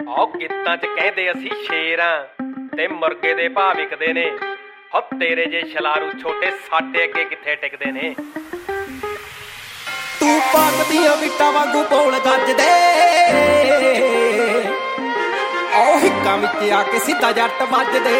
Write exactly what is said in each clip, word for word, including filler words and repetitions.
ਆਹ ਗੀਤਾਂ ਚ ਕਹਿੰਦੇ ਅਸੀਂ ਸ਼ੇਰਾਂ ਤੇ ਮੁਰਗੇ ਦੇ ਭਾਅ ਵਿਕਦੇ ਨੇ। ਹੋ ਤੇਰੇ ਜੇ ਛਲਾਰੂ ਛੋਟੇ ਸਾਡੇ ਅੱਗੇ ਕਿੱਥੇ ਟਿਕਦੇ ਨੇ। ਤੂੰ ਪਾਕ ਦੀਆਂ ਵਿਟਾਂ ਵਾਂਗੂ ਬੋਲ ਗੱਜਦੇ, ਉਹ ਹਿੱਕਾਂ ਵਿੱਚ ਆ ਕੇ ਸਿੱਧਾ ਜੱਟ ਵੱਜਦੇ।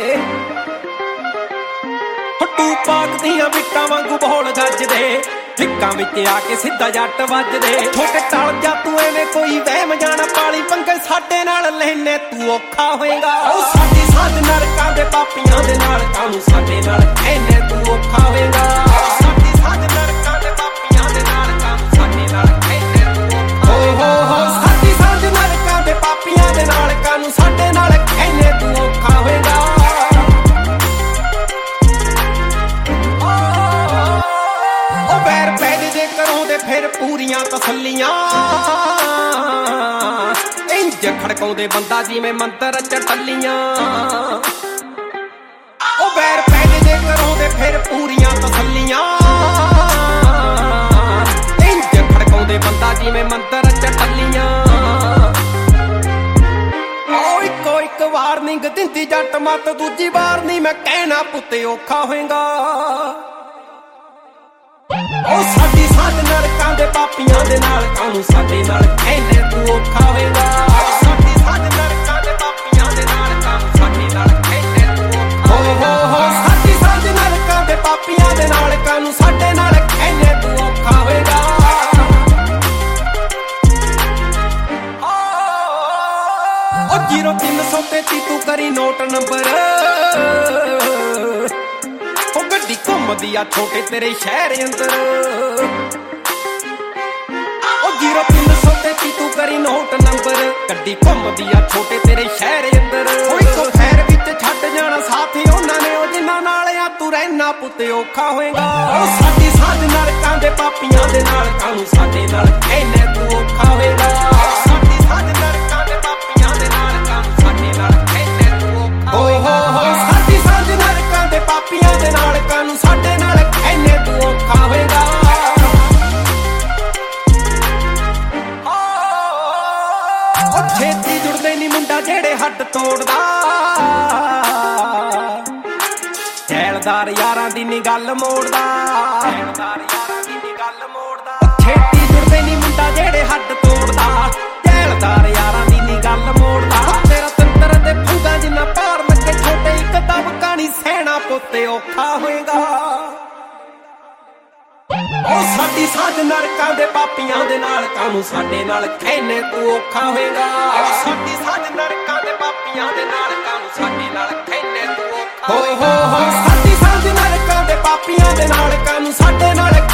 ਤੂੰ ਪਾਕ ਦੀਆਂ ਵਿਟਾਂ ਵਾਂਗੂ ਬੋਲ ਗੱਜਦੇ, ਹਿੱਕਾਂ ਵਿੱਚ ਆ ਕੇ ਸਿੱਧਾ ਜੱਟ ਵੱਜਦੇ। ਛੋਟੇ ਟਲ ਜਾ ਤੂੰ ਐਵੇਂ ਕੋਈ ਵਹਿਮ ਜਾਣਾ ਪਾਲੀ ਪੰਗੇ ਸਾਡੇ ਨਾਲ ਲੈਨੇ ਤੂੰ ਔਖਾ ਹੋਏਗਾ। ਉਹ ਸਾਡੀ ਸਾਂਝ ਨਰਕਾਂ ਦੇ ਪਾਪੀਆਂ ਦੇ ਨਾਲ ਕਾਹਨੂੰ ਸਾਡੇ ਨਾਲ ਐਨੇ ਤੂੰ ਔਖਾ ਹੋਏਗਾ। ਸਾਡੀ ਸਾਂਝ ਨਰਕਾਂ ਦੇ ਪਾਪੀਆਂ ਦੇ ਨਾਲ ਕਾਹਨੂੰ ਸਾਡੇ ਨਾਲ ਐਨੇ ਤੂੰ ਔਖਾ ਹੋਏਗਾ। ਹੋ ਹੋ ਸਾਡੀ ਸਾਂਝ ਨਰਕਾਂ ਦੇ ਪਾਪੀਆਂ ਦੇ ਨਾਲ ਕਾਹਨੂੰ ਸਾਡੇ ਨਾਲ ਐਨੇ ਤੂੰ ਔਖਾ ਹੋਏਗਾ। ਫਿਰ ਪੂਰੀਆਂ ਤਸੱਲੀਆਂ ਇੰਜ ਖੜਕਾਉਂਦੇ ਬੰਦਾ ਜਿਵੇਂ ਮੰਤਰ ਚਟੱਲੀਆਂ। ਉਹ ਬੈਰ ਪੈਦੇ ਜੇ ਕਰਾਉਂਦੇ ਫਿਰ ਪੂਰੀਆਂ ਤਸੱਲੀਆਂ ਇੰਜ ਖੜਕਾਉਂਦੇ ਬੰਦਾ ਜਿਵੇਂ ਮੰਤਰ ਚਟੱਲੀਆਂ। ਉਹ ਇੱਕੋ ਇੱਕ ਵਾਰਨਿੰਗ ਦਿੰਦੀ ਜੱਟ ਮੱਤ ਦੂਜੀ ਵਾਰ ਨਹੀਂ ਮੈਂ ਕਹਿਣਾ ਪੁੱਤੇ ਔਖਾ ਹੋਏਗਾ। ਉਹ ਸਾਡੀ ਸਾਂਝ ਨਰਕਾਂ ਦੇ ਪਾਪੀਆਂ ਦੇ ਨਾਲ ਕਾਹਨੂੰ ਸਾਡੇ ਨਾਲ ਐਨੇ ਤੂੰ ਔਖਾ ਹੋਏਗਾ। ਸਾਡੀ ਸਾਂਝ ਨਰਕਾਂ ਦੇ ਪਾਪੀਆਂ ਦੇ ਨਾਲ ਕਾਹਨੂੰ ਸਾਡੇ ਨਾਲ ਐਨੇ ਤੂੰ ਔਖਾ ਹੋਏਗਾ। ਹੋ ਹੋ ਸਾਡੀ ਸਾਂਝ ਨਰਕਾਂ ਦੇ ਪਾਪੀਆਂ ਦੇ ਨਾਲ ਕਾਹਨੂੰ ਸਾਡੇ ਨਾਲ ਐਨੇ ਤੂੰ ਔਖਾ ਹੋਏਗਾ। ਉਹ ਜ਼ੀਰੋ ਤਿੰਨ ਸੌ ਤੇਤੀ ਤੂੰ ਕਰੀ ਨੋਟ ਨੰਬਰ, ਉਹ ਗੱਡੀ ਘੁੰਮਦੀ ਆ ਛੋਟੇ ਤੇਰੇ ਸ਼ਹਿਰ ਅੰਦਰ। ਉਹ ਜ਼ੀਰੋ ਤਿੰਨ ਸੌ ਤੇਤੀ ਤੂੰ ਕਰੀ ਨੋਟ ਨੰਬਰ, ਗੱਡੀ ਘੁੰਮਦੀ ਆ ਛੋਟੇ ਤੇਰੇ ਸ਼ਹਿਰ ਅੰਦਰ। ਉਹ ਇੱਕੋ ਖੈਰ ਵਿੱਚ ਛੱਡ ਜਾਣਾ ਸਾਥੀ ਉਹਨਾਂ ਨੇ, ਉਹ ਜਿੰਨਾ ਨਾਲ ਆ ਤੂੰ ਰਹਿਣਾ ਪੁੱਤੇ ਔਖਾ ਹੋਏਗਾ। ਉਹ ਸਾਡੀ ਸਾਂਝ ਨਰਕਾਂ ਦੇ ਪਾਪੀਆਂ ਦੇ ਨਾਲ ਕਾਹਨੂੰ ਸਾਡੇ ਨਾਲ ਐਨੇ ਤੂੰ ਔਖਾ ਹੋਏਗਾ। ਸਾਡੀ ਸਾਂਝ ਨਰਕਾਂ ਦੇ ਪਾਪੀਆਂ ਦੇ ਨਾਲ ਕਾਹਨੂੰ ਸਾਡੇ ਨਾਲ ਐਨੇ ਤੂੰ ਔਖਾ ਹੋਏਗਾ। ਹੋ ਸਾਡੀ ਸਾਂਝ ਨਰਕਾਂ ਦੇ ਪਾਪੀਆਂ ਦੇ ਨਾਲ ਕਾਹਨੂੰ ਸਾਡੇ ਨਾਲ ਐਨੇ ਤੂੰ ਔਖਾ ਹੋਏਗਾ। ਉਹ ਛੇਤੀ ਜੁੜਦੇ ਨੀ ਮੁੰਡਾ ਜਿਹੜੇ ਹੱਡ ਤੋੜਦਾ, ਜੈਲਦਾਰ ਯਾਰਾਂ ਦੀ ਨੀ ਗੱਲ ਮੋੜਦਾ। ਜੈਲਦਾਰ ਯਾਰਾਂ ਦੀ ਨੀ ਗੱਲ ਮੋੜਦਾ। ਛੇਤੀ ਜੁੜਦੇ ਨੀ ਮੁੰਡਾ ਜਿਹੜੇ ਹੱਡ ਤੋੜਦਾ, ਜੈਲਦਾਰ ਯਾਰਾਂ ਦੀ ਨੀ ਗੱਲ ਮੋੜਦਾ। ਤੇਰਾ ਤੰਤਰ ਦੇ ਫੰਗਾ ਜਿੰਨਾ ਭਾਰ ਲੱਗੇ ਛੋਟੇ ਇੱਕ ਦਬਕਾ ਨੀ ਸਹਿਣਾ ਪੁੱਤੇ ਔਖਾ ਹੋਏਗਾ। ਉਹ ਸਾਡੀ ਸਾਂਝ ਨਰਕਾਂ ਦੇ ਪਾਪੀਆਂ ਦੇ ਨਾਲ ਕਾਹਨੂੰ ਸਾਡੇ ਨਾਲ ਐਨੇ ਤੂੰ ਔਖਾ ਹੋਏਗਾ। ਸਾਡੀ ਸਾਂਝ ਨਰਕਾਂ ਦੇ ਪਾਪੀਆਂ ਦੇ ਨਾਲ ਕਾਹਨੂੰ ਸਾਡੇ ਨਾਲ ਐਨੇ ਤੂੰ ਔਖਾ ਹੋਏਗਾ। ਹੋ ਹੋ ਹੋ ਸਾਡੀ ਸਾਂਝ ਨਰਕਾਂ ਦੇ ਪਾਪੀਆਂ ਦੇ ਨਾਲ ਕਾਹਨੂੰ ਸਾਡੇ ਨਾਲ